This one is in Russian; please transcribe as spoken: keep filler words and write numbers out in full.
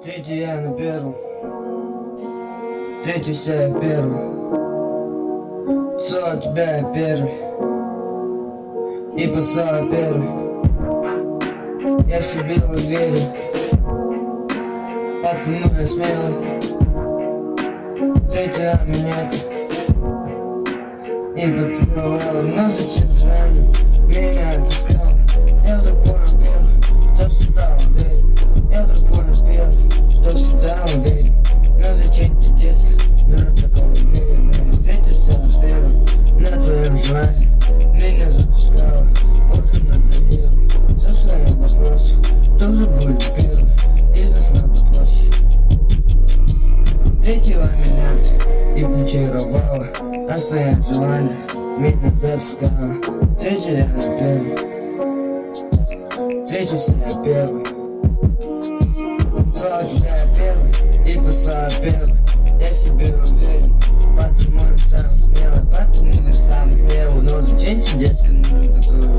Третий я на первом, третий вся я первый. Целую тебя я первый, и послал я первый. Я в себе уверен, потому я смелый. Третья меня и поцеловала, но зачем же они меня отыскала? Я вдруг понял первый, что всегда уверен. Я вдруг понял первый, что всегда уверен. Но зачем ты, детка, дура такого уверена? Я встретился первым на твоем желании, меня запускала, уже надоело. Со своим вопросом, кто же будет первый, изнов надо площадь. Встретила меня и зачаровала, а своим желанием меня запускала. Встретила я на первый, встретился я первый. Целую тебя я первый, и послал я первый. Я себе уверен, потому я самый смелый, потому я самый смелый. Но зачем тебе, детка, нужен такой